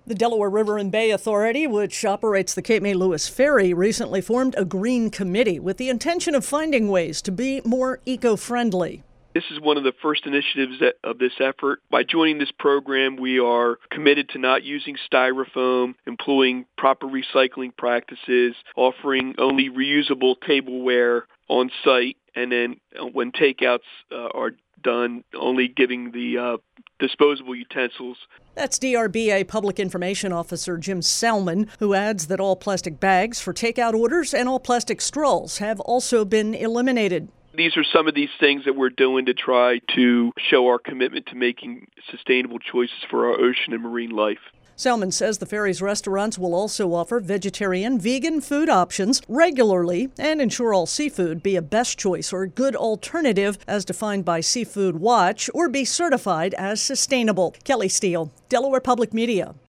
The Delaware River and Bay Authority, which operates the Cape May Lewis Ferry, recently formed a green committee with the intention of finding ways to be more eco-friendly. This is one of the first initiatives of this effort. By joining this program, we are committed to not using styrofoam, employing proper recycling practices, offering only reusable tableware on site, and then when takeouts are done, only giving the disposable utensils. That's DRBA Public Information Officer Jim Salmon, who adds that all plastic bags for takeout orders and all plastic straws have also been eliminated. These are some of these things that we're doing to try to show our commitment to making sustainable choices for our ocean and marine life. Salmon says the ferry's restaurants will also offer vegetarian, vegan food options regularly and ensure all seafood be a best choice or good alternative as defined by Seafood Watch or be certified as sustainable. Kelly Steele, Delaware Public Media.